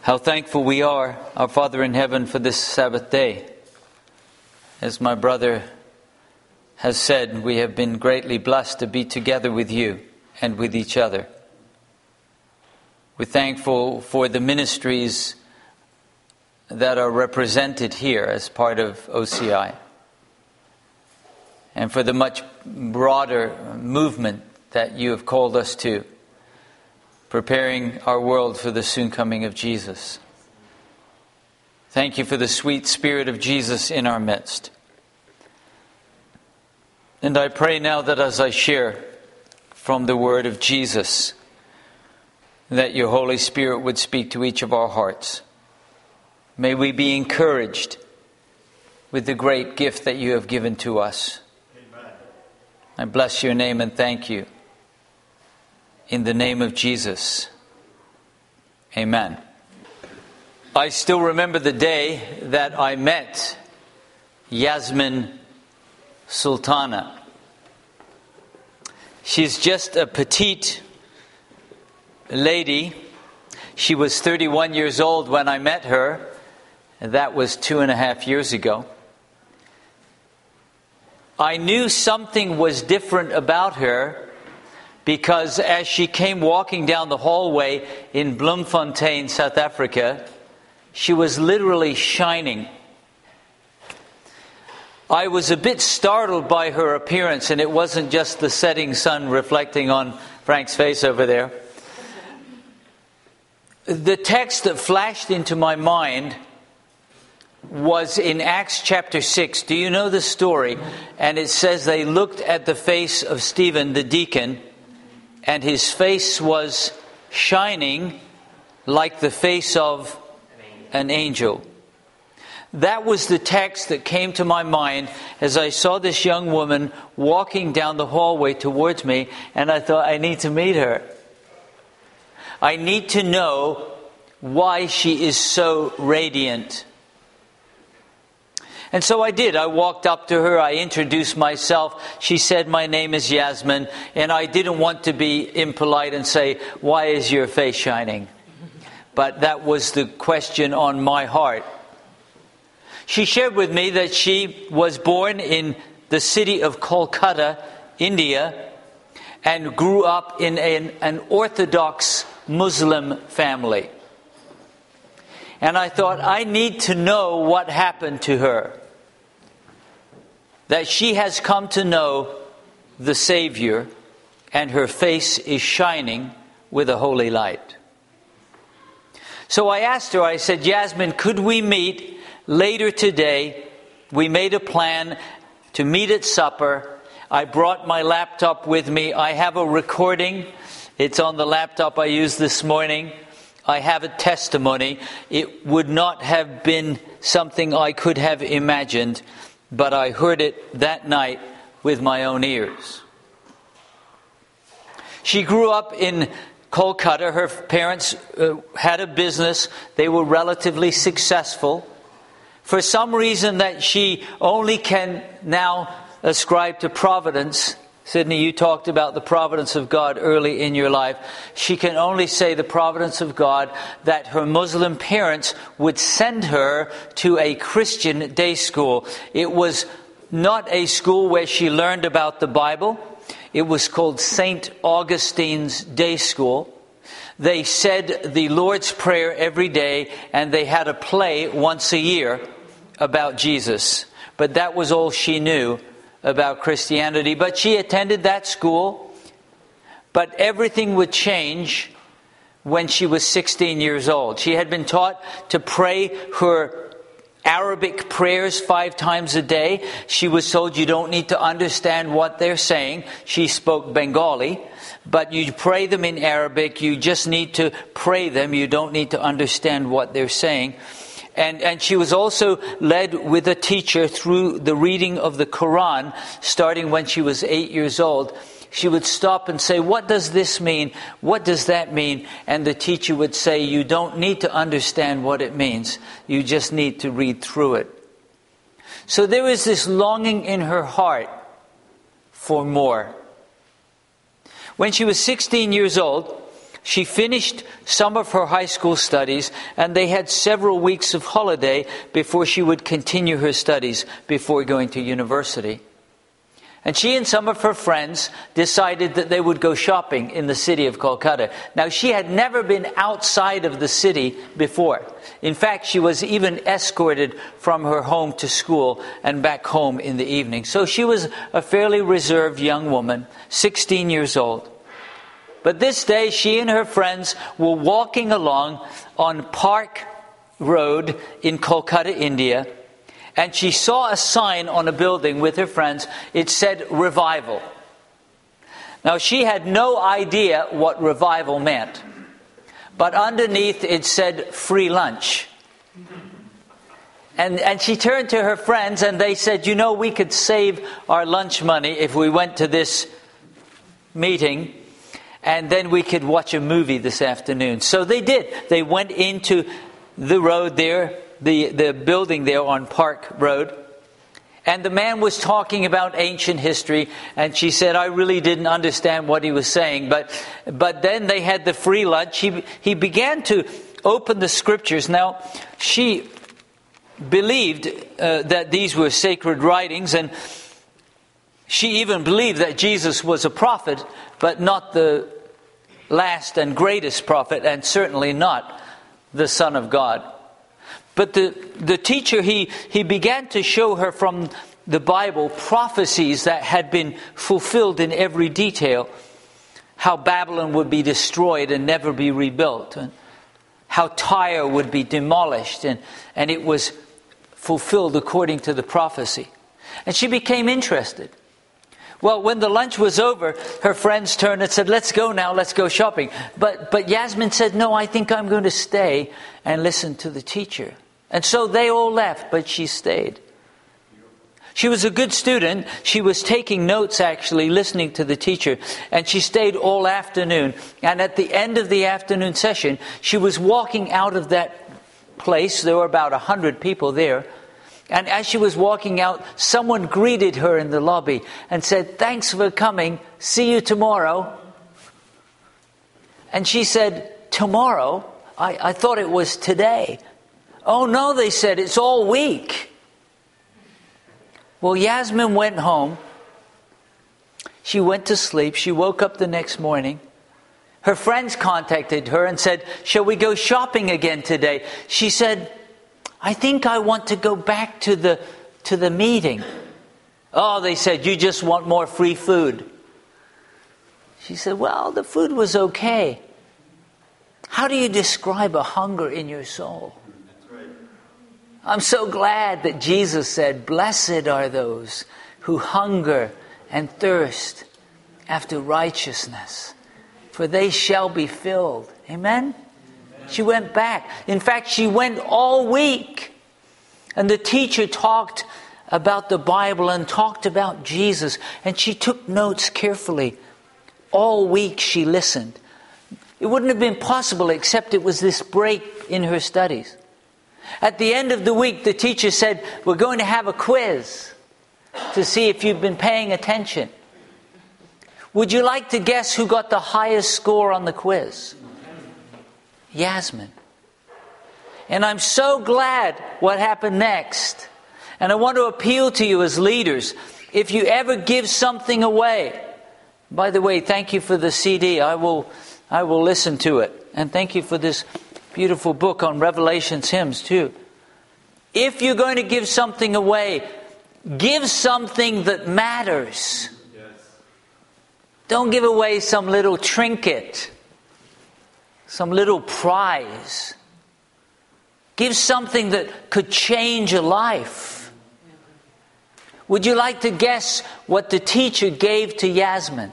How thankful we are, our Father in heaven, for this Sabbath day. As my brother has said, we have been greatly blessed to be together with you and with each other. We're thankful for the ministries that are represented here as part of OCI, and for the much broader movement that you have called us to, preparing our world for the soon coming of Jesus. Thank you for the sweet Spirit of Jesus in our midst. And I pray now that as I share from the word of Jesus, that your Holy Spirit would speak to each of our hearts. May we be encouraged with the great gift that you have given to us. Amen. I bless your name and thank you. In the name of Jesus. Amen. I still remember the day that I met Yasmin Sultana. She's just a petite lady. She was 31 years old when I met her. That was 2.5 years ago. I knew something was different about her because as she came walking down the hallway in Bloemfontein, South Africa, she was literally shining. I was a bit startled by her appearance, and it wasn't just the setting sun reflecting on Frank's face over there. The text that flashed into my mind was in Acts chapter 6. Do you know the story? And it says they looked at the face of Stephen, the deacon, and his face was shining like the face of an angel. That was the text that came to my mind as I saw this young woman walking down the hallway towards me, and I thought, I need to meet her. I need to know why she is so radiant. And so I did. I walked up to her. I introduced myself. She said, my name is Yasmin. And I didn't want to be impolite and say, why is your face shining? But that was the question on my heart. She shared with me that she was born in the city of Kolkata, India, and grew up in an Orthodox Muslim family. And I thought, I need to know what happened to her. That she has come to know the Savior, and her face is shining with a holy light. So I asked her, I said, Yasmin, could we meet later today? We made a plan to meet at supper. I brought my laptop with me. I have a recording. It's on the laptop I used this morning. I have a testimony. It would not have been something I could have imagined, but I heard it that night with my own ears. She grew up in Kolkata. Her parents had a business. They were relatively successful. For some reason that she only can now ascribe to providence, Sydney, you talked about the providence of God early in your life. She can only say the providence of God that her Muslim parents would send her to a Christian day school. It was not a school where she learned about the Bible. It was called St. Augustine's Day School. They said the Lord's Prayer every day, and they had a play once a year about Jesus. But that was all she knew about Christianity. But she attended that school. But everything would change when she was 16 years old. She had been taught to pray her Arabic prayers 5 times a day. She was told you don't need to understand what they're saying. She spoke Bengali, but you pray them in Arabic. You just need to pray them. You don't need to understand what they're saying. And she was also led with a teacher through the reading of the Quran, starting when she was 8 years old. She would stop and say, what does this mean? What does that mean? And the teacher would say, you don't need to understand what it means. You just need to read through it. So there was this longing in her heart for more. When she was 16 years old, She finished some of her high school studies, and they had several weeks of holiday before she would continue her studies before going to university. And she and some of her friends decided that they would go shopping in the city of Kolkata. Now, she had never been outside of the city before. In fact, she was even escorted from her home to school and back home in the evening. So she was a fairly reserved young woman, 16 years old. But this day, she and her friends were walking along on Park Road in Kolkata, India, and she saw a sign on a building with her friends. It said revival. Now, she had no idea what revival meant, but underneath it said free lunch. And she turned to her friends and they said, you know, we could save our lunch money if we went to this meeting, and then we could watch a movie this afternoon. So they did. They went into the road there, the building there on Park Road. And the man was talking about ancient history. And she said, I really didn't understand what he was saying. But then they had the free lunch. He began to open the scriptures. Now, she believed that these were sacred writings. And she even believed that Jesus was a prophet, but not the last and greatest prophet, and certainly not the Son of God. But the teacher, he began to show her from the Bible prophecies that had been fulfilled in every detail. How Babylon would be destroyed and never be rebuilt. And how Tyre would be demolished. And it was fulfilled according to the prophecy. And she became interested. Well, when the lunch was over, her friends turned and said, let's go now, let's go shopping. But Yasmin said, no, I think I'm going to stay and listen to the teacher. And so they all left, but she stayed. She was a good student. She was taking notes, actually, listening to the teacher. And she stayed all afternoon. And at the end of the afternoon session, she was walking out of that place. There were about 100 people there. And as she was walking out, someone greeted her in the lobby and said, thanks for coming. See you tomorrow. And she said, tomorrow? I thought it was today. Oh no, they said, it's all week. Well, Yasmin went home. She went to sleep. She woke up the next morning. Her friends contacted her and said, shall we go shopping again today? She said, I think I want to go back to the meeting. Oh, they said, you just want more free food. She said, well, the food was okay. How do you describe a hunger in your soul? I'm so glad that Jesus said, blessed are those who hunger and thirst after righteousness, for they shall be filled. Amen? She went back. In fact, she went all week. And the teacher talked about the Bible and talked about Jesus. And she took notes carefully. All week she listened. It wouldn't have been possible except it was this break in her studies. At the end of the week, the teacher said, we're going to have a quiz to see if you've been paying attention. Would you like to guess who got the highest score on the quiz? Yasmin. And I'm so glad what happened next. And I want to appeal to you as leaders. If you ever give something away, by the way, thank you for the CD. I will listen to it. And thank you for this beautiful book on Revelations hymns too. If you're going to give something away, give something that matters. Yes. Don't give away some little trinket, some little prize. Give something that could change a life. Would you like to guess what the teacher gave to Yasmin?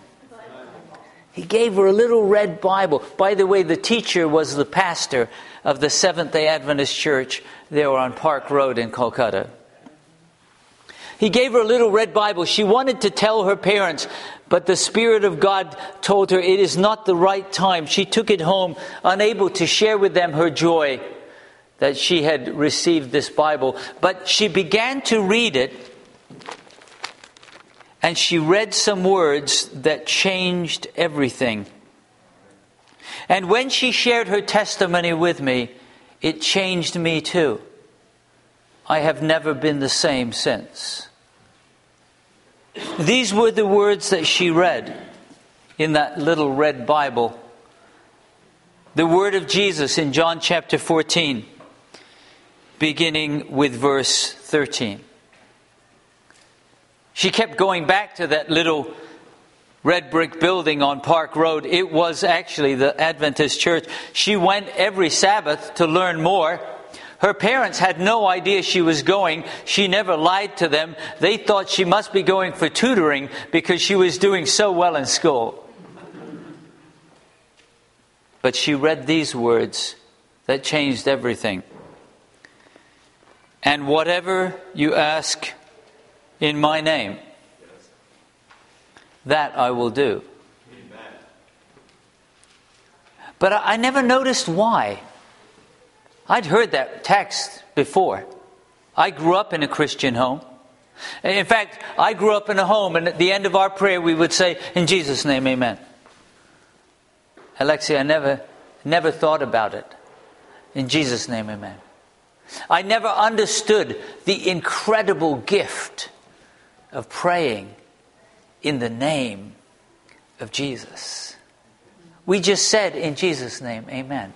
He gave her a little red Bible. By the way, the teacher was the pastor of the Seventh-day Adventist Church there on Park Road in Kolkata. He gave her a little red Bible. She wanted to tell her parents, but the Spirit of God told her it is not the right time. She took it home, unable to share with them her joy that she had received this Bible. But she began to read it, and she read some words that changed everything. And when she shared her testimony with me, it changed me too. I have never been the same since. These were the words that she read in that little red Bible. The word of Jesus in John chapter 14, beginning with verse 13. She kept going back to that little red brick building on Park Road. It was actually the Adventist church. She went every Sabbath to learn more. Her parents had no idea she was going. She never lied to them. They thought she must be going for tutoring because she was doing so well in school. But she read these words that changed everything. And whatever you ask in my name, that I will do. Amen. But I never noticed why. I'd heard that text before. I grew up in a Christian home. In fact, I grew up in a home, and at the end of our prayer we would say, in Jesus' name, amen. Alexia, I never thought about it. In Jesus' name, amen. I never understood the incredible gift of praying in the name of Jesus. We just said, in Jesus' name, amen.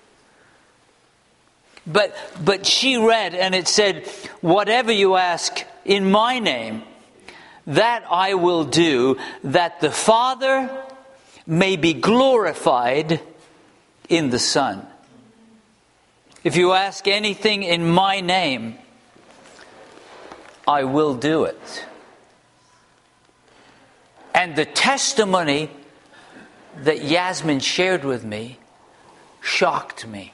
But she read, and it said, whatever you ask in my name, that I will do, that the Father may be glorified in the Son. If you ask anything in my name, I will do it. And the testimony that Yasmin shared with me shocked me.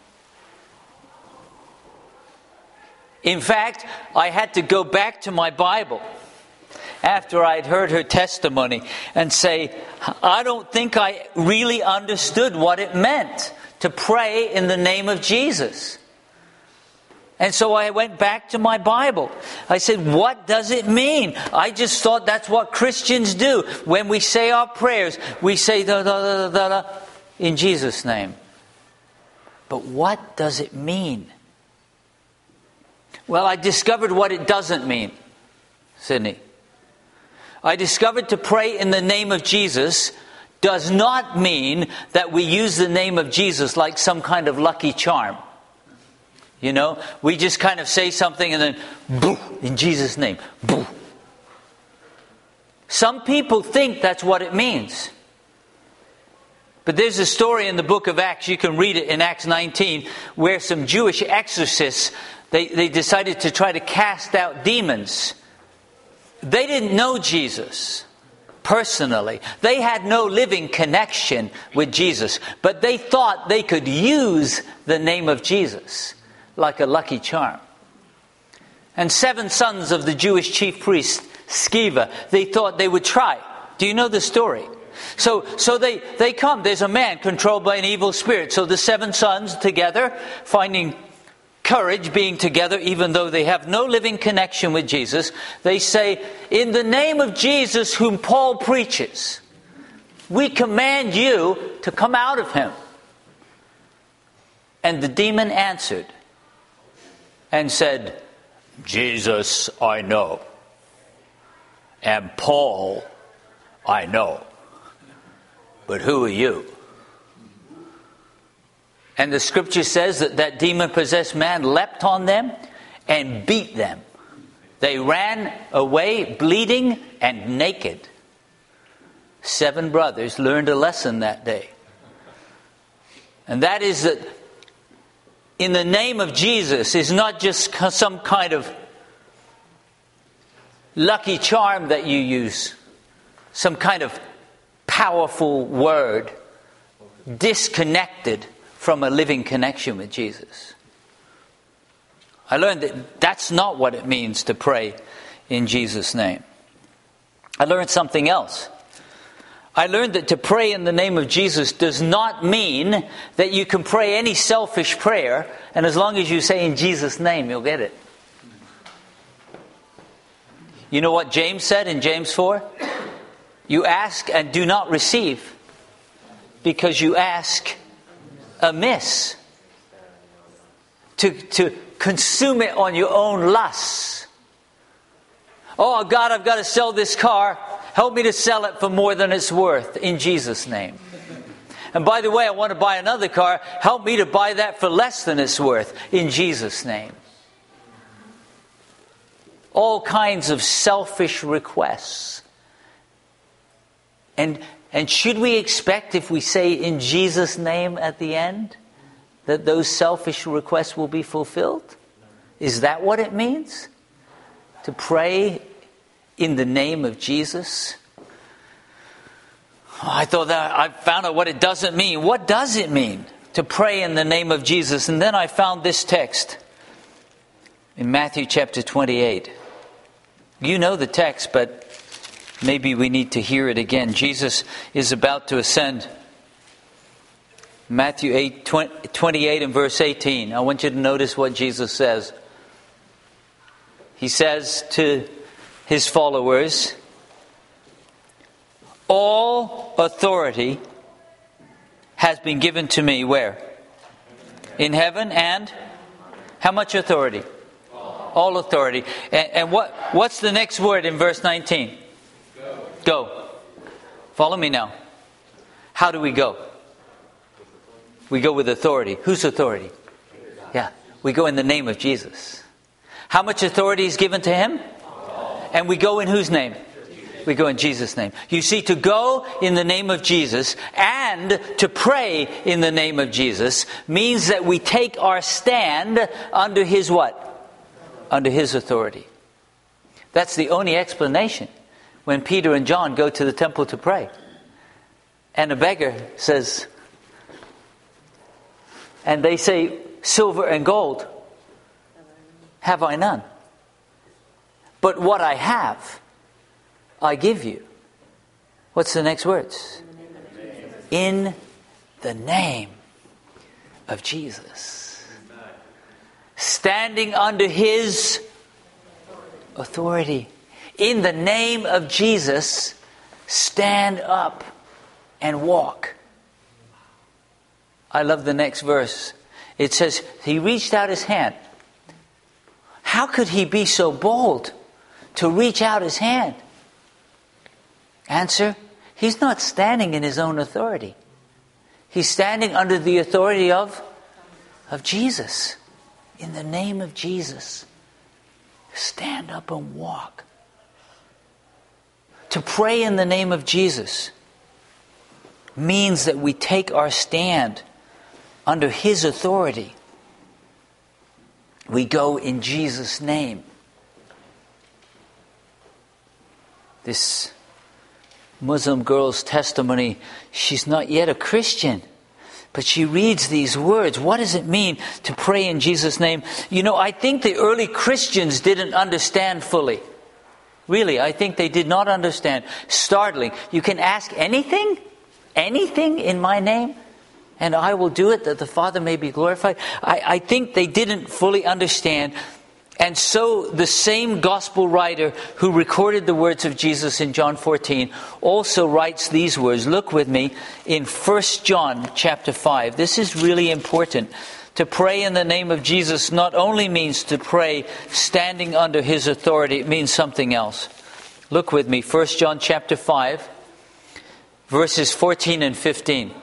In fact, I had to go back to my Bible after I'd heard her testimony and say, I don't think I really understood what it meant to pray in the name of Jesus. And so I went back to my Bible. I said, what does it mean? I just thought that's what Christians do. When we say our prayers, we say da da da da da in Jesus' name. But what does it mean? Well, I discovered what it doesn't mean, Sydney. I discovered to pray in the name of Jesus does not mean that we use the name of Jesus like some kind of lucky charm. You know, we just kind of say something and then, boo, in Jesus' name, boo. Some people think that's what it means. But there's a story in the book of Acts, you can read it in Acts 19, where some Jewish exorcists, they decided to try to cast out demons. They didn't know Jesus personally. They had no living connection with Jesus. But they thought they could use the name of Jesus like a lucky charm. And 7 sons of the Jewish chief priest, Sceva, they thought they would try. Do you know the story? So they come. There's a man controlled by an evil spirit. So the 7 sons together, finding courage being together, even though they have no living connection with Jesus, they say, in the name of Jesus whom Paul preaches, we command you to come out of him. And the demon answered and said, Jesus I know, and Paul I know, but who are you? And the scripture says that that demon-possessed man leapt on them and beat them. They ran away bleeding and naked. 7 brothers learned a lesson that day. And that is that in the name of Jesus is not just some kind of lucky charm that you use. Some kind of powerful word disconnected from a living connection with Jesus. I learned that that's not what it means to pray in Jesus' name. I learned something else. I learned that to pray in the name of Jesus does not mean that you can pray any selfish prayer, and as long as you say in Jesus' name, you'll get it. You know what James said in James 4? You ask and do not receive, because you ask amiss. To consume it on your own lusts. Oh God, I've got to sell this car. Help me to sell it for more than it's worth in Jesus' name. And by the way, I want to buy another car. Help me to buy that for less than it's worth in Jesus' name. All kinds of selfish requests. And should we expect, if we say in Jesus' name at the end, that those selfish requests will be fulfilled? Is that what it means? To pray in the name of Jesus? Oh, I found out what it doesn't mean. What does it mean to pray in the name of Jesus? And then I found this text in Matthew chapter 28. You know the text, but maybe we need to hear it again. Jesus is about to ascend. Matthew 28 and verse 18. I want you to notice what Jesus says. He says to his followers, all authority has been given to me. Where? In heaven and? How much authority? All authority. And what's the next word in verse 19? Go. Follow me now. How do we go? We go with authority. Whose authority? Yeah. We go in the name of Jesus. How much authority is given to him? And we go in whose name? We go in Jesus' name. You see, to go in the name of Jesus and to pray in the name of Jesus means that we take our stand under his what? Under his authority. That's the only explanation when Peter and John go to the temple to pray. And a beggar says, and they say, silver and gold have I none. But what I have, I give you. What's the next words? In the name of Jesus. Standing under his authority. In the name of Jesus, stand up and walk. I love the next verse. It says, he reached out his hand. How could he be so bold to reach out his hand? Answer, he's not standing in his own authority. He's standing under the authority of Jesus. In the name of Jesus, stand up and walk. To pray in the name of Jesus means that we take our stand under his authority. We go in Jesus' name. This Muslim girl's testimony, she's not yet a Christian, but she reads these words. What does it mean to pray in Jesus' name? You know, I think the early Christians didn't understand fully. Really, I think they did not understand. Startling. You can ask anything in my name, and I will do it that the Father may be glorified. I think they didn't fully understand. And so the same gospel writer who recorded the words of Jesus in John 14 also writes these words. Look with me in 1 John chapter 5. This is really important. To pray in the name of Jesus not only means to pray standing under his authority, it means something else. Look with me, 1 John chapter 5, verses 14 and 15.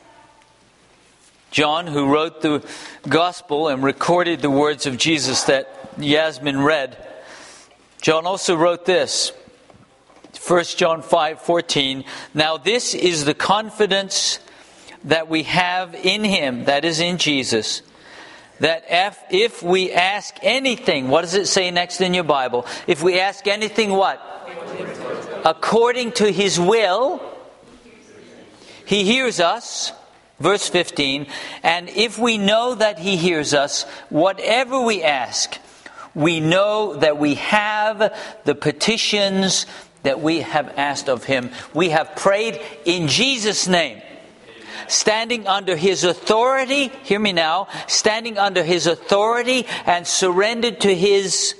John, who wrote the gospel and recorded the words of Jesus that Yasmin read, John also wrote this. 1 John 5:14. Now this is the confidence that we have in him, that is in Jesus, that if we ask anything, what does it say next in your Bible? If we ask anything what? According to his will, he hears us. Verse 15, and if we know that he hears us, whatever we ask, we know that we have the petitions that we have asked of him. We have prayed in Jesus' name. Standing under his authority, hear me now, standing under his authority and surrendered to his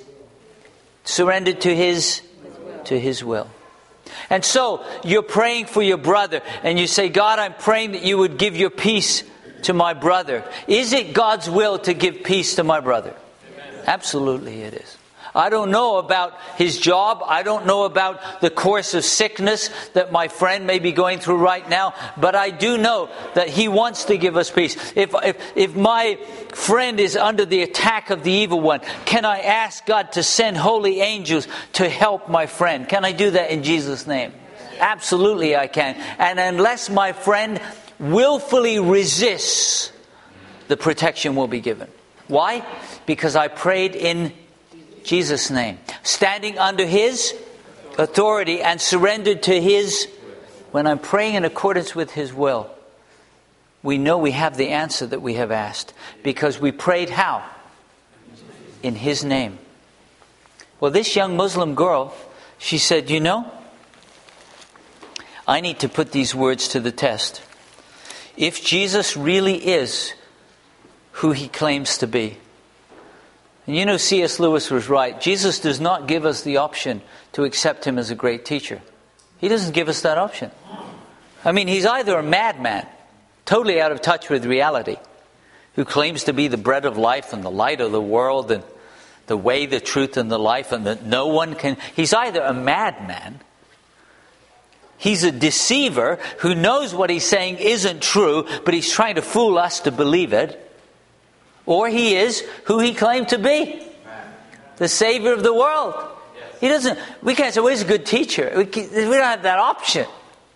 will. And so, you're praying for your brother, and you say, God, I'm praying that you would give your peace to my brother? Is it God's will to give peace to my brother? Amen. Absolutely it is. I don't know about his job. I don't know about the course of sickness that my friend may be going through right now. But I do know that he wants to give us peace. If my friend is under the attack of the evil one, can I ask God to send holy angels to help my friend? Can I do that in Jesus' name? Absolutely I can. And unless my friend willfully resists, the protection will be given. Why? Because I prayed in Jesus' name, standing under his authority and surrendered to his. When I'm praying in accordance with his will, we know we have the answer that we have asked, because we prayed how? In his name. Well, this young Muslim girl, she said, you know, I need to put these words to the test. If Jesus really is who he claims to be. And you know, C.S. Lewis was right. Jesus does not give us the option to accept him as a great teacher. He doesn't give us that option. I mean, he's either a madman, totally out of touch with reality, who claims to be the bread of life and the light of the world and the way, the truth, and the life, and that no one can. He's either a madman, he's a deceiver who knows what he's saying isn't true, but he's trying to fool us to believe it. Or he is who he claimed to be, the Savior of the world. He doesn't. We can't say, well, he's a good teacher. We don't have that option.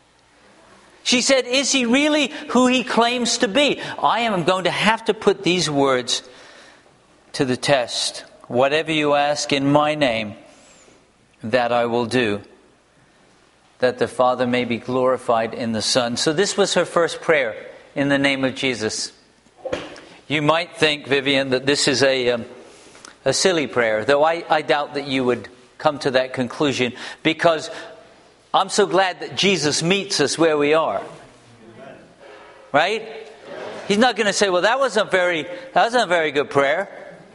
She said, is he really who he claims to be? I am going to have to put these words to the test. Whatever you ask in my name, that I will do, that the Father may be glorified in the Son. So this was her first prayer, in the name of Jesus. You might think, Vivian, that this is a silly prayer, though I doubt that you would come to that conclusion, because I'm so glad that Jesus meets us where we are. Right? He's not going to say, well, that wasn't a very good prayer.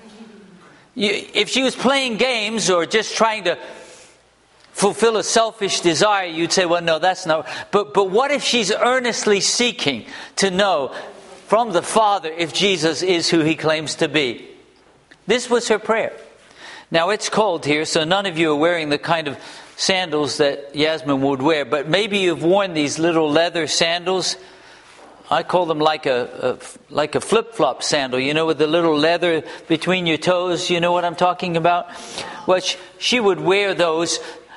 If she was playing games or just trying to fulfill a selfish desire, you'd say, well, no, that's not. But what if she's earnestly seeking to know from the Father if Jesus is who he claims to be? This was her prayer. Now, it's cold here, so none of you are wearing the kind of sandals that Yasmin would wear, but maybe you've worn these little leather sandals. I call them like a flip-flop sandal, you know, with the little leather between your toes. You know what I'm talking about? Well, she would wear those,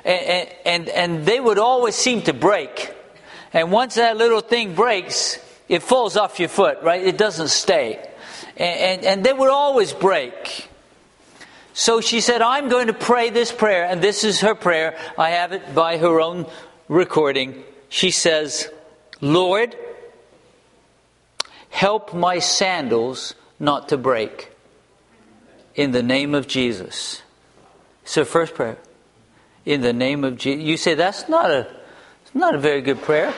and they would always seem to break. And once that little thing breaks, it falls off your foot, right? It doesn't stay. And they would always break. So she said, I'm going to pray this prayer, and this is her prayer. I have it by her own recording. She says, Lord, help my sandals not to break. In the name of Jesus. It's her first prayer. In the name of Jesus. You say, that's not a very good prayer.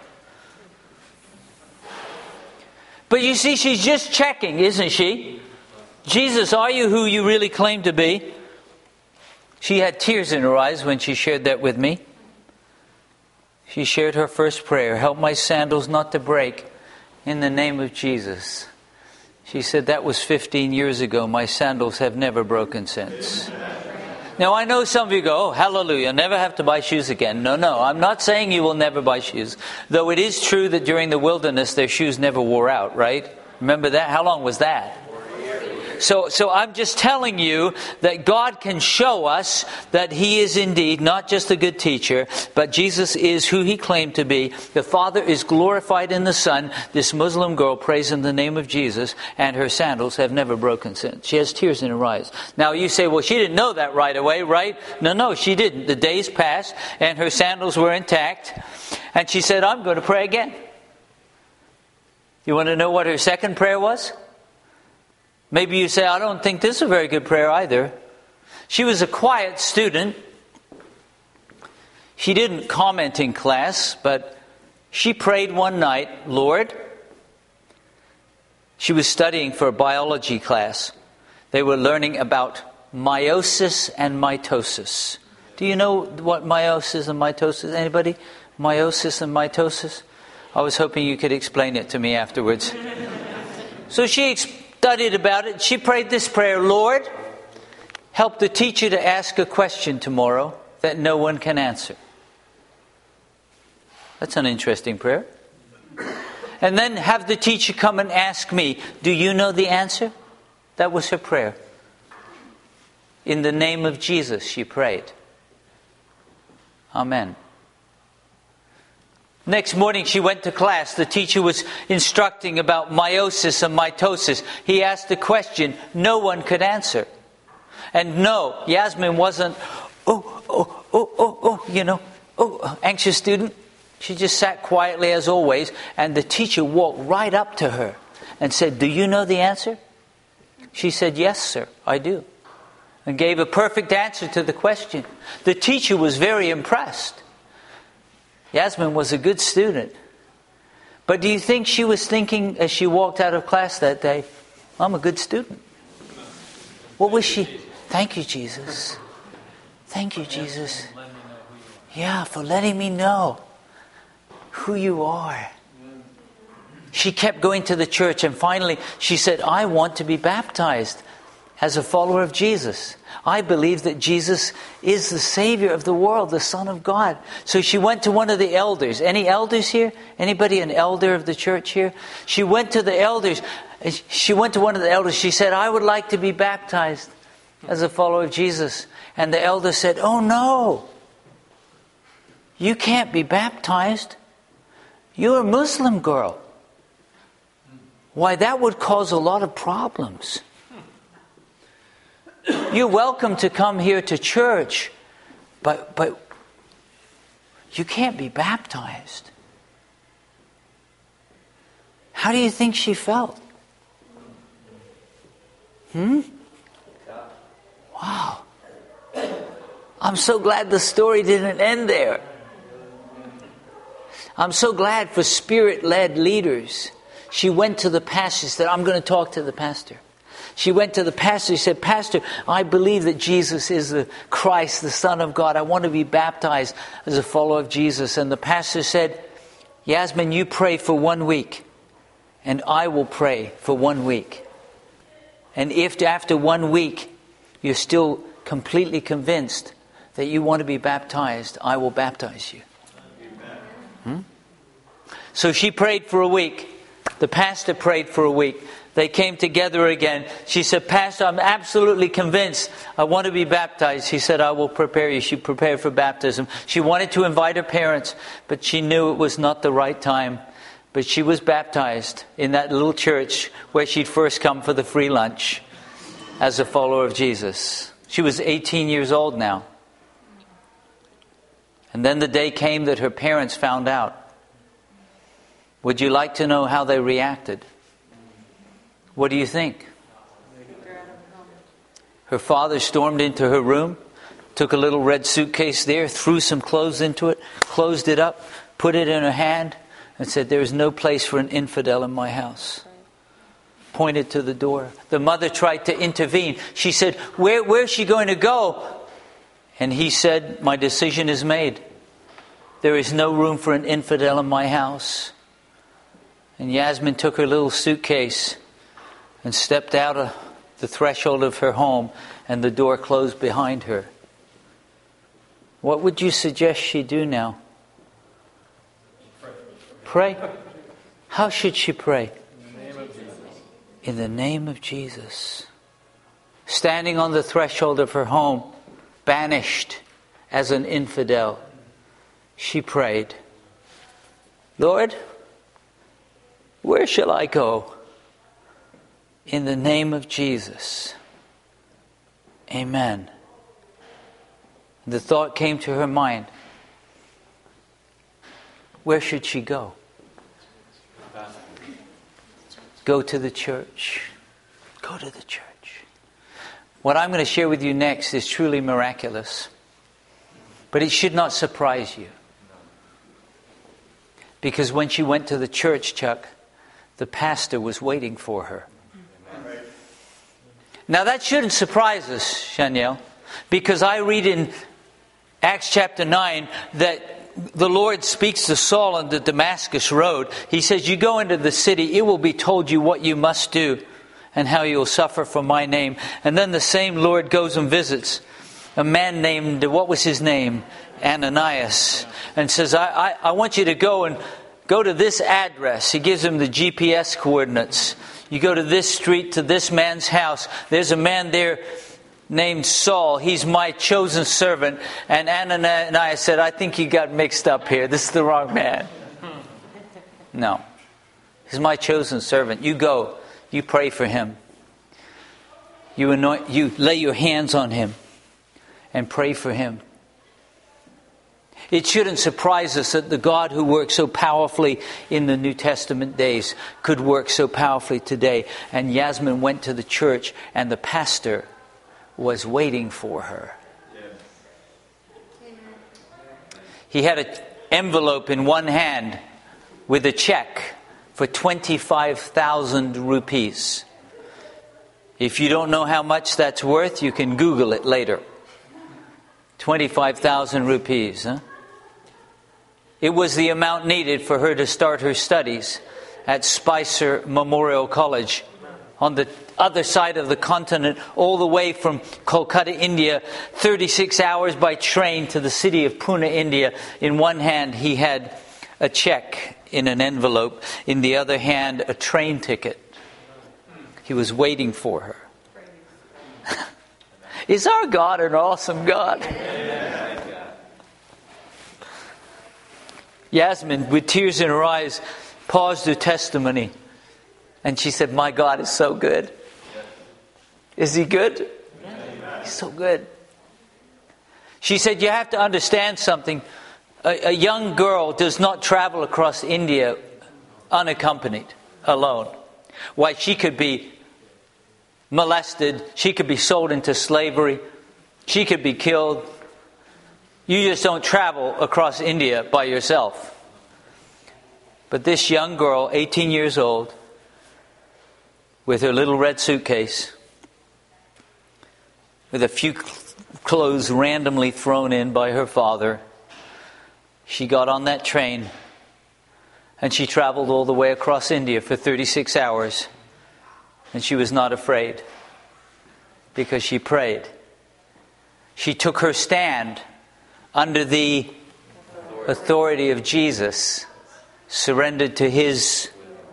But you see, she's just checking, isn't she? Jesus, are you who you really claim to be? She had tears in her eyes when she shared that with me. She shared her first prayer, help my sandals not to break in the name of Jesus. She said, that was 15 years ago. My sandals have never broken since. Now, I know some of you go, oh, hallelujah, never have to buy shoes again. No, I'm not saying you will never buy shoes. Though it is true that during the wilderness, their shoes never wore out, right? Remember that? How long was that? So I'm just telling you that God can show us that he is indeed not just a good teacher, but Jesus is who he claimed to be. The Father is glorified in the Son. This Muslim girl prays in the name of Jesus, and her sandals have never broken since. She has tears in her eyes. Now you say, well, she didn't know that right away, right? No, she didn't. The days passed, and her sandals were intact. And she said, I'm going to pray again. You want to know what her second prayer was? Maybe you say, I don't think this is a very good prayer either. She was a quiet student. She didn't comment in class, but she prayed one night, Lord. She was studying for a biology class. They were learning about meiosis and mitosis. Do you know what meiosis and mitosis is? Anybody? Meiosis and mitosis? I was hoping you could explain it to me afterwards. So she studied about it. She prayed this prayer: Lord, help the teacher to ask a question tomorrow that no one can answer. That's an interesting prayer. And then have the teacher come and ask me, do you know the answer? That was her prayer. In the name of Jesus, she prayed. Amen. Next morning she went to class. The teacher was instructing about meiosis and mitosis. He asked a question no one could answer. And no, Yasmin wasn't, anxious student. She just sat quietly as always, and the teacher walked right up to her and said, do you know the answer? She said, yes, sir, I do. And gave a perfect answer to the question. The teacher was very impressed. Yasmin was a good student. But do you think she was thinking as she walked out of class that day, I'm a good student? What was she? Thank you, Jesus. Thank you, Jesus. Yeah, for letting me know who you are. She kept going to the church, and finally she said, I want to be baptized as a follower of Jesus. I believe that Jesus is the Savior of the world, the Son of God. So she went to one of the elders. Any elders here? Anybody an elder of the church here? She went to the elders. She went to one of the elders. She said, I would like to be baptized as a follower of Jesus. And the elder said, oh no, you can't be baptized. You're a Muslim girl. Why, that would cause a lot of problems. You're welcome to come here to church, but you can't be baptized. How do you think she felt? Wow. I'm so glad the story didn't end there. I'm so glad for Spirit-led leaders. She went to the pastor, said, I'm going to talk to the pastor. She went to the pastor, she said, Pastor, I believe that Jesus is the Christ, the Son of God. I want to be baptized as a follower of Jesus. And the pastor said, Yasmin, you pray for 1 week, and I will pray for 1 week. And if after 1 week you're still completely convinced that you want to be baptized, I will baptize you. So she prayed for a week. The pastor prayed for a week. They came together again. She said, Pastor, I'm absolutely convinced I want to be baptized. He said, I will prepare you. She prepared for baptism. She wanted to invite her parents, but she knew it was not the right time. But she was baptized in that little church where she'd first come for the free lunch as a follower of Jesus. She was 18 years old now. And then the day came that her parents found out. Would you like to know how they reacted? What do you think? Her father stormed into her room, took a little red suitcase there, threw some clothes into it, closed it up, put it in her hand, and said, there is no place for an infidel in my house. Pointed to the door. The mother tried to intervene. She said, where's she going to go? And he said, my decision is made. There is no room for an infidel in my house. And Yasmin took her little suitcase and stepped out of the threshold of her home, and the door closed behind her. What would you suggest she do now? Pray. How should she pray? In the name of Jesus. Standing on the threshold of her home, banished as an infidel, she prayed, Lord, where shall I go? In the name of Jesus. Amen. The thought came to her mind. Where should she go? Go to the church. Go to the church. What I'm going to share with you next is truly miraculous. But it should not surprise you. Because when she went to the church, Chuck, the pastor was waiting for her. Now that shouldn't surprise us, Shaniel, because I read in Acts chapter 9 that the Lord speaks to Saul on the Damascus road. He says, you go into the city, it will be told you what you must do and how you will suffer for my name. And then the same Lord goes and visits a man named, what was his name? Ananias. And says, I want you to go to this address. He gives him the GPS coordinates. You go to this street, to this man's house. There's a man there named Saul. He's my chosen servant. And Ananias said, I think you got mixed up here. This is the wrong man. No. He's my chosen servant. You go. You pray for him. You lay your hands on him and pray for him. It shouldn't surprise us that the God who worked so powerfully in the New Testament days could work so powerfully today. And Yasmin went to the church and the pastor was waiting for her. He had an envelope in one hand with a check for 25,000 rupees. If you don't know how much that's worth, you can Google it later. 25,000 rupees, huh? It was the amount needed for her to start her studies at Spicer Memorial College on the other side of the continent, all the way from Kolkata, India, 36 hours by train to the city of Pune, India. In one hand, he had a check in an envelope. In the other hand, a train ticket. He was waiting for her. Is our God an awesome God? Yasmin, with tears in her eyes, paused her testimony. And she said, my God is so good. Is he good? He's so good. She said, you have to understand something. A young girl does not travel across India unaccompanied, alone. Why, she could be molested. She could be sold into slavery. She could be killed. You just don't travel across India by yourself. But this young girl, 18 years old, with her little red suitcase, with a few clothes randomly thrown in by her father, she got on that train and she traveled all the way across India for 36 hours. And she was not afraid because she prayed. She took her stand under the authority of Jesus, surrendered to his.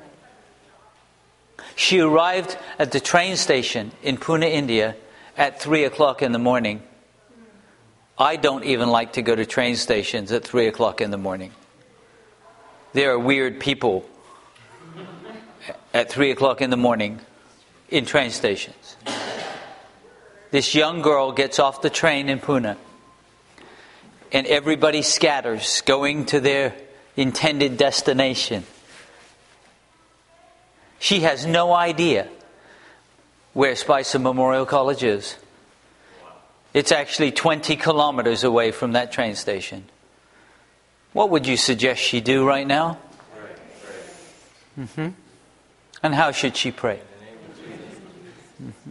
She arrived at the train station in Pune, India at 3 o'clock in the morning. I don't even like to go to train stations at 3 o'clock in the morning. There are weird people at 3 o'clock in the morning in train stations. This young girl gets off the train in Pune, and everybody scatters, going to their intended destination. She has no idea where Spicer Memorial College is. It's actually 20 kilometers away from that train station. What would you suggest she do right now? Mm-hmm. And how should she pray? Mm-hmm.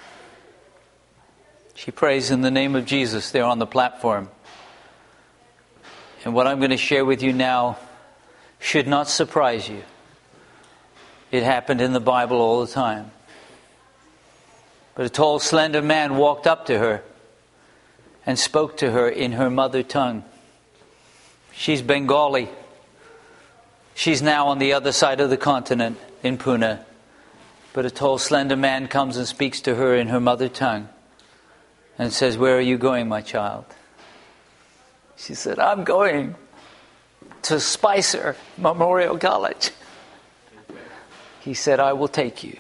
She prays in the name of Jesus there on the platform. And what I'm going to share with you now should not surprise you. It happened in the Bible all the time. But a tall, slender man walked up to her and spoke to her in her mother tongue. She's Bengali. She's now on the other side of the continent in Pune. But a tall, slender man comes and speaks to her in her mother tongue and says, "Where are you going, my child?" She said, "I'm going to Spicer Memorial College." He said, "I will take you."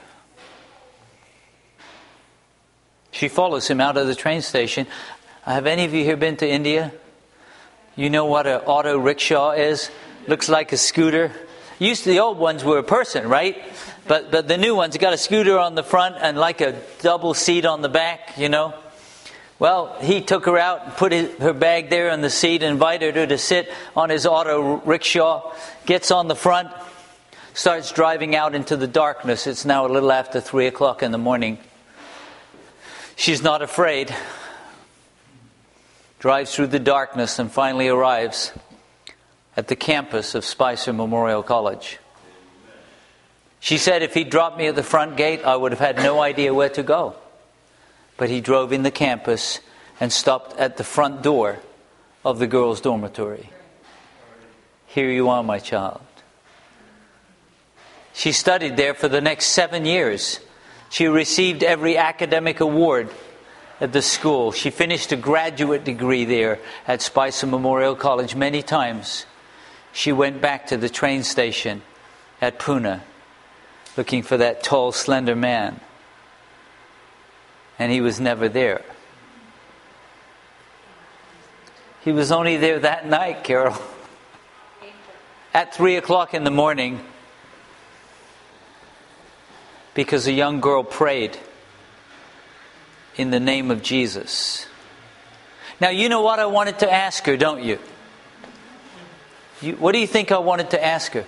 She follows him out of the train station. Have any of you here been to India? You know what an auto rickshaw is? Looks like a scooter. The old ones were a person, right? But the new ones got a scooter on the front and like a double seat on the back, you know. Well, he took her out and put her bag there on the seat, invited her to sit on his auto rickshaw, gets on the front, starts driving out into the darkness. It's now a little after 3 o'clock in the morning. She's not afraid. Drives through the darkness and finally arrives at the campus of Spicer Memorial College. She said if he dropped me at the front gate, I would have had no idea where to go. But he drove in the campus and stopped at the front door of the girls' dormitory. Here you are, my child. She studied there for the next 7 years. She received every academic award at the school. She finished a graduate degree there at Spicer Memorial College many times. She went back to the train station at Pune looking for that tall, slender man. And he was never there. He was only there that night, Carol. At 3 o'clock in the morning, because a young girl prayed in the name of Jesus. Now, you know what I wanted to ask her, don't you? What do you think I wanted to ask her?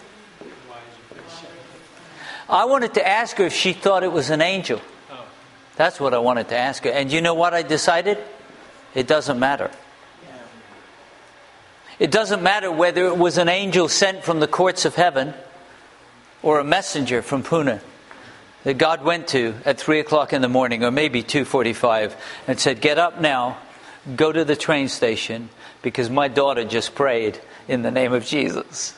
I wanted to ask her if she thought it was an angel. That's what I wanted to ask her. And you know what I decided? It doesn't matter. It doesn't matter whether it was an angel sent from the courts of heaven or a messenger from Pune that God went to at 3 o'clock in the morning, or maybe 2:45, and said, get up now, go to the train station, because my daughter just prayed in the name of Jesus.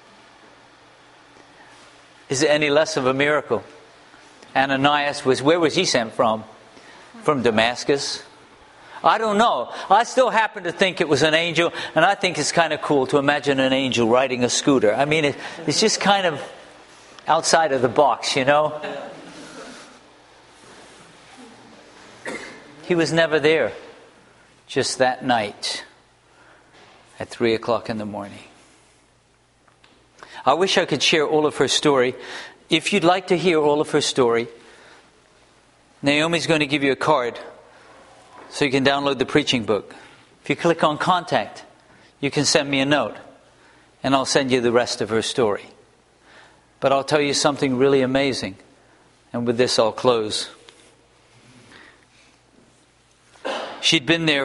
Is it any less of a miracle? Ananias where was he sent from? From Damascus? I don't know. I still happen to think it was an angel, and I think it's kind of cool to imagine an angel riding a scooter. I mean, it's just kind of outside of the box, you know? He was never there, just that night at 3 o'clock in the morning. I wish I could share all of her story. If you'd like to hear all of her story, Naomi's going to give you a card so you can download the preaching book. If you click on contact, you can send me a note, and I'll send you the rest of her story. But I'll tell you something really amazing, and with this I'll close. She'd been there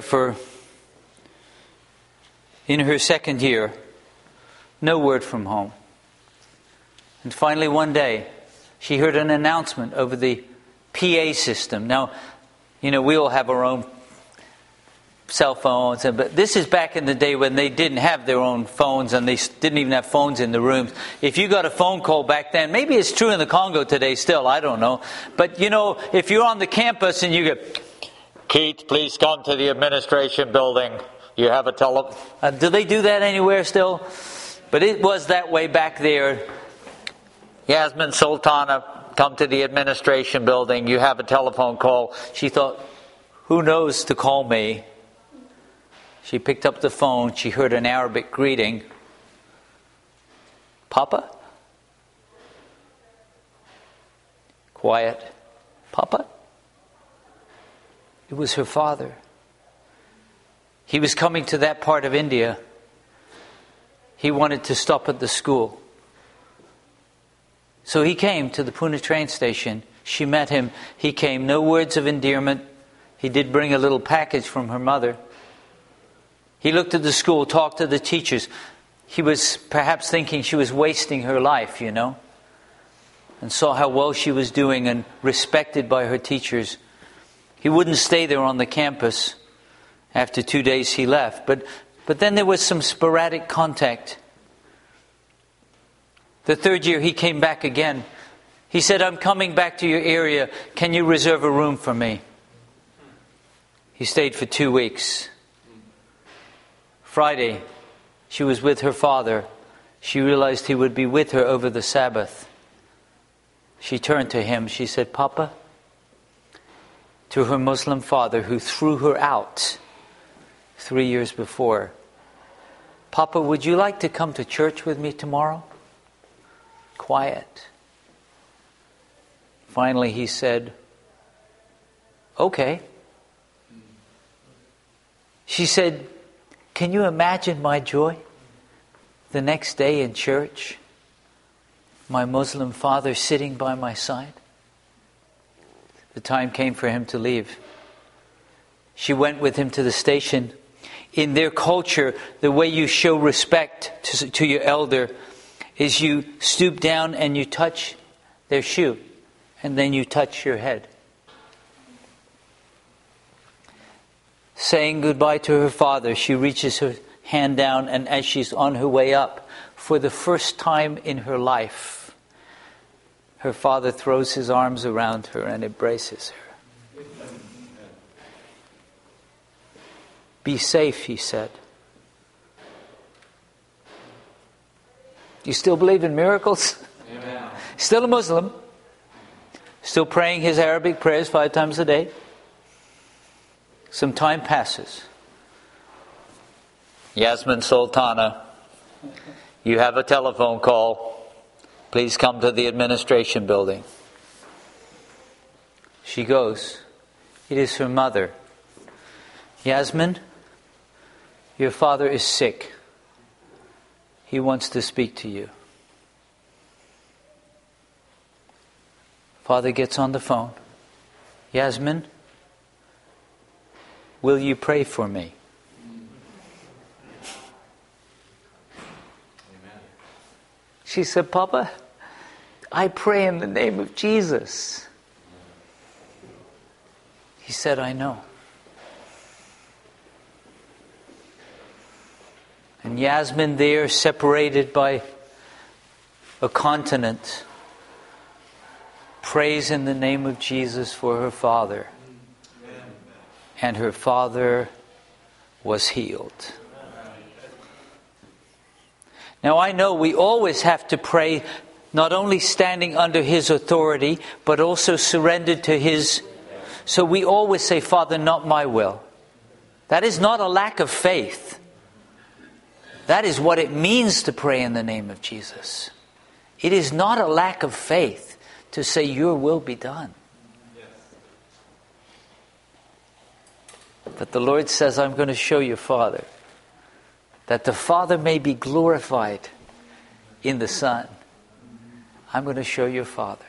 in her second year, no word from home. And finally one day, she heard an announcement over the PA system. Now, you know, we all have our own cell phones, but this is back in the day when they didn't have their own phones, and they didn't even have phones in the rooms. If you got a phone call back then, maybe it's true in the Congo today still, I don't know. But, you know, if you're on the campus and you get, Keith, please come to the administration building. You have a do they do that anywhere still? But it was that way back there. Yasmin Sultana, come to the administration building. You have a telephone call. She thought, who knows to call me? She picked up the phone. She heard an Arabic greeting. Papa? Quiet. Papa? It was her father. He was coming to that part of India. He wanted to stop at the school. So he came to the Pune train station. She met him. He came. No words of endearment. He did bring a little package from her mother. He looked at the school, talked to the teachers. He was perhaps thinking she was wasting her life, you know, and saw how well she was doing and respected by her teachers. He wouldn't stay there on the campus. After 2 days he left. But then there was some sporadic contact. The third year he came back again. He said, I'm coming back to your area. Can you reserve a room for me? He stayed for 2 weeks. Friday, she was with her father. She realized he would be with her over the Sabbath. She turned to him. She said, Papa, to her Muslim father who threw her out 3 years before, Papa, would you like to come to church with me tomorrow? Quiet. Finally he said, okay. She said, can you imagine my joy the next day in church? My Muslim father sitting by my side. The time came for him to leave. She went with him to the station. in their culture, the way you show respect to your elder is you stoop down and you touch their shoe, and then you touch your head. Saying goodbye to her father, she reaches her hand down, and as she's on her way up, for the first time in her life, her father throws his arms around her and embraces her. Be safe, he said. You still believe in miracles? Amen. Still a Muslim? Still praying his Arabic prayers 5 times a day? Some time passes. Yasmin Sultana, you have a telephone call. Please come to the administration building. She goes. It is her mother. Yasmin, your father is sick. He wants to speak to you. Father gets on the phone. Yasmin, will you pray for me? Amen. She said, Papa, I pray in the name of Jesus. He said, I know. And Yasmin there, separated by a continent, prays in the name of Jesus for her father. And her father was healed. Now I know we always have to pray, not only standing under His authority, but also surrendered to His. So we always say, Father, not my will. That is not a lack of faith. That is what it means to pray in the name of Jesus. It is not a lack of faith to say, your will be done. But the Lord says, I'm going to show your Father, that the Father may be glorified in the Son. I'm going to show your Father.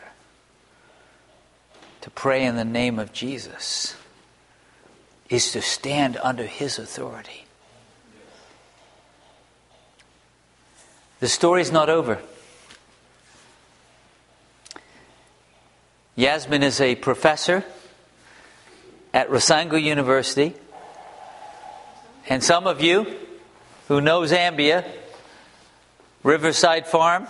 To pray in the name of Jesus is to stand under His authority. The story's not over. Yasmin is a professor at Rosango University. And some of you who know Zambia, Riverside Farm,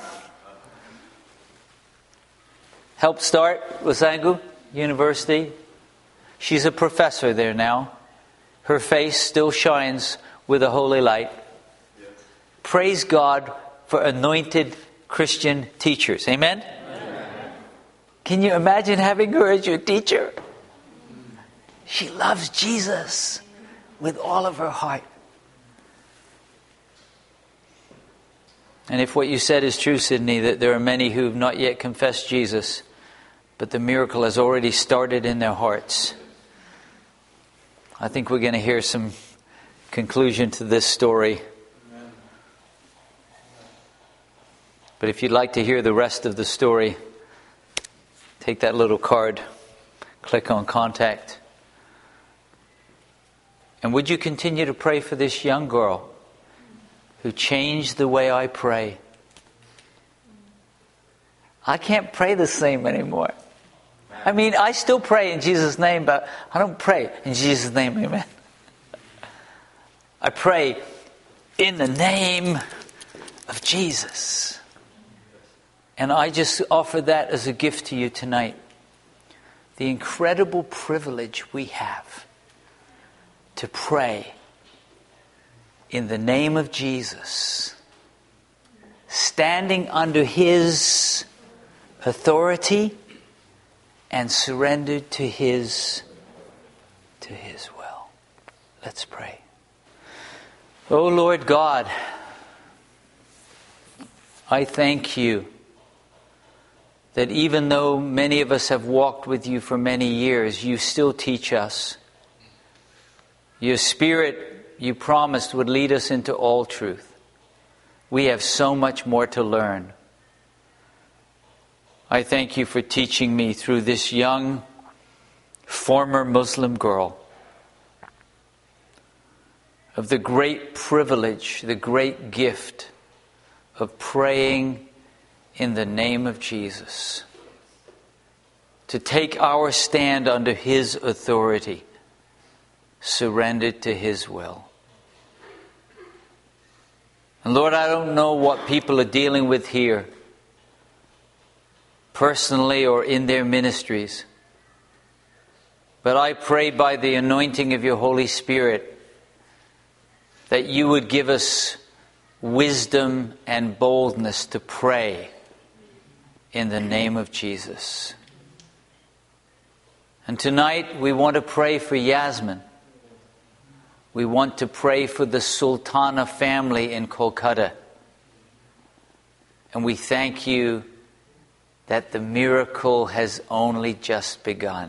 helped start Rosango University. She's a professor there now. Her face still shines with a holy light. Praise God for anointed Christian teachers. Amen? Amen? Can you imagine having her as your teacher? She loves Jesus with all of her heart. And if what you said is true, Sydney, that there are many who have not yet confessed Jesus, but the miracle has already started in their hearts, I think we're going to hear some conclusion to this story. But if you'd like to hear the rest of the story, take that little card, click on contact. And would you continue to pray for this young girl who changed the way I pray? I can't pray the same anymore. I mean, I still pray in Jesus' name, but I don't pray in Jesus' name, amen. I pray in the name of Jesus. And I just offer that as a gift to you tonight. The incredible privilege we have to pray in the name of Jesus, standing under His authority and surrendered to His will. Let's pray. Oh Lord God, I thank you that even though many of us have walked with you for many years, you still teach us. Your Spirit, you promised, would lead us into all truth. We have so much more to learn. I thank you for teaching me through this young, former Muslim girl. of the great privilege, the great gift of praying in the name of Jesus, to take our stand under His authority, surrendered to His will. And Lord, I don't know what people are dealing with here, personally or in their ministries, but I pray by the anointing of your Holy Spirit that you would give us wisdom and boldness to pray in the name of Jesus. And tonight we want to pray for Yasmin. We want to pray for the Sultana family in Kolkata. And we thank you that the miracle has only just begun.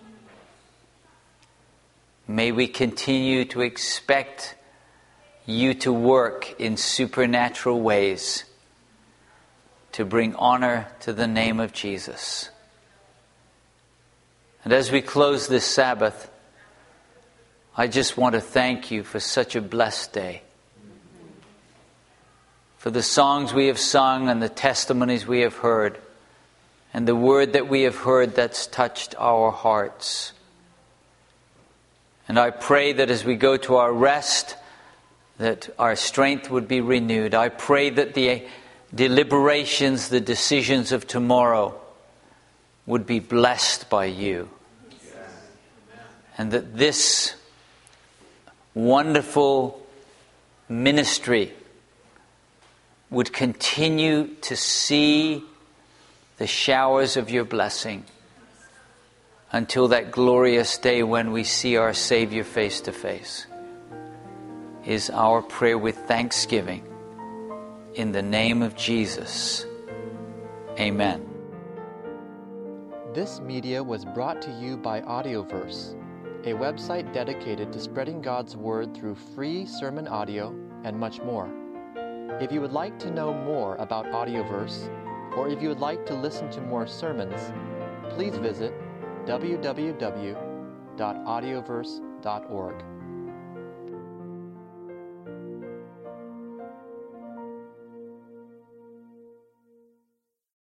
May we continue to expect you to work in supernatural ways to bring honor to the name of Jesus. And as we close this Sabbath, I just want to thank you for such a blessed day. For the songs we have sung and the testimonies we have heard, and the word that we have heard that's touched our hearts. And I pray that as we go to our rest, that our strength would be renewed. I pray that the deliberations, the decisions of tomorrow would be blessed by you. And that this wonderful ministry would continue to see the showers of your blessing until that glorious day when we see our Savior face to face. Is our prayer with thanksgiving in the name of Jesus. Amen. This media was brought to you by Audioverse, a website dedicated to spreading God's Word through free sermon audio and much more. If you would like to know more about Audioverse, or if you would like to listen to more sermons, please visit www.audioverse.org.